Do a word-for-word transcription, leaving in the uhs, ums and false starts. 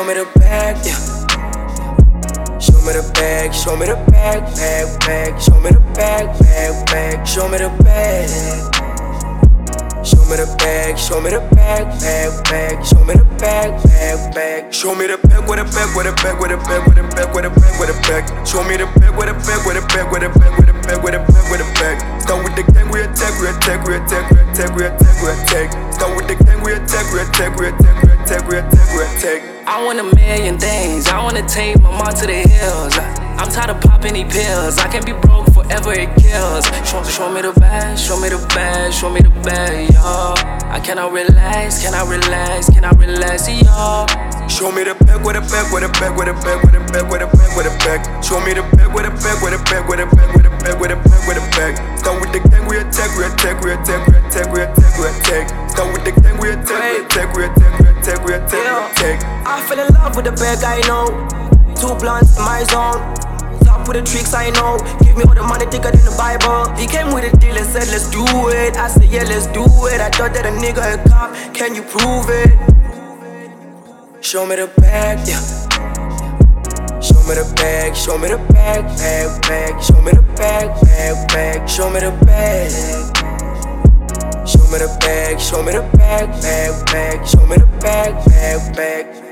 show me the bag, yeah. Show me the bag, show me the bag, bag, bag. Show me the bag, bag, bag. Show me the bag. Show me the bag, show me the bag, bag, bag. Show me the bag, bag, bag. Show me the bag with a bag, with a bag, with a bag, with a bag, with a bag, with a bag. Show me the bag with a bag, with a bag, with a bag, with a bag, with a bag, with a bag. Start with the gang, we attack, we attack, we attack, we attack, we attack, we attack. Start with the gang, we attack, we attack, we attack, we attack, we attack, we attack. I want a million things, I wanna take my mom to the hills. I'm tired of popping these pills, I can't be broke forever, it kills. Show, show me the bag, show me the bag, show me the bag, yo. I cannot relax, cannot relax, cannot relax, yo. Show me the bag with a bag, with a bag, with a bag, with a bag, with a bag, with a bag. Show me the bag with a bag, with a bag, with a bag, with a bag, with a bag, with a bag. Start with the gang, we attack, we attack, we attack, we attack, we attack, we attack. Start with the gang, we attack, we attack, we attack, we attack, we attack, we attack. I fell in love with the bag, I know. Two blunts in my zone. Top with the tricks, I know. Give me all the money, thicker than the Bible. He came with a deal and said, let's do it. I said, yeah, let's do it. I thought that a nigga a cop. Can you prove it? Show me the bag, yeah. Show me the bag, show me the bag, bag, bag. Show me the bag, bag, bag. Show me the bag. Show me the bag, show me the bag, bag, bag. Show me the bag, bag, bag.